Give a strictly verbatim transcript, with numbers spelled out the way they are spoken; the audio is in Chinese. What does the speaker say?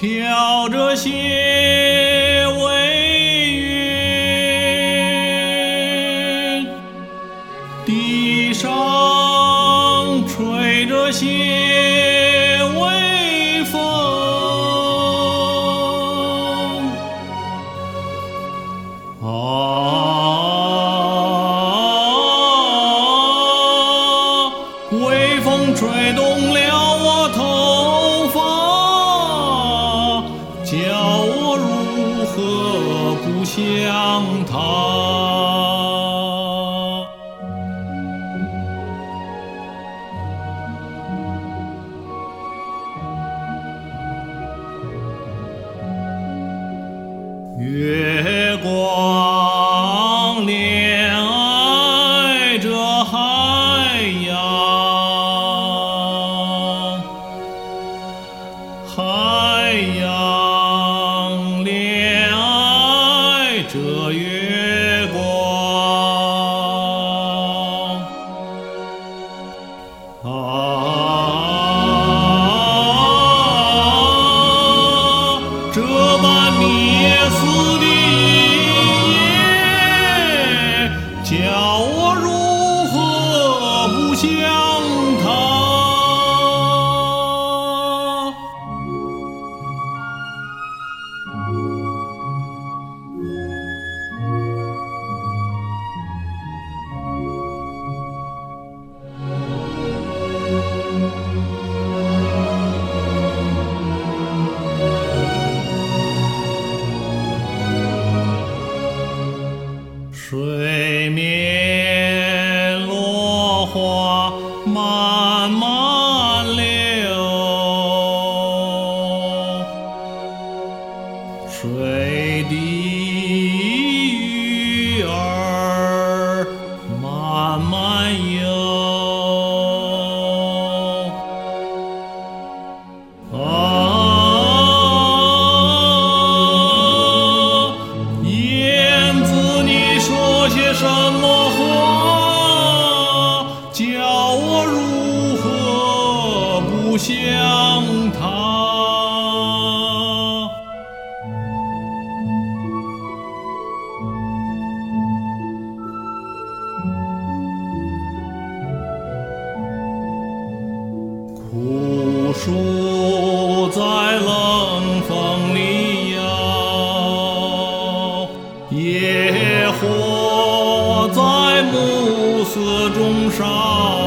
飘着些微云，地上吹着些微风，啊，微风吹动了我头发，叫我如何不想他。月光恋爱着海洋，海洋恋爱着月光，啊，这般灭死的一夜，叫我如何不想他。水面落花慢慢流，水底鱼儿慢慢游，啊，燕子你说些什么话，叫我如何不想他。枯树在冷风里摇，野火在暮色中烧。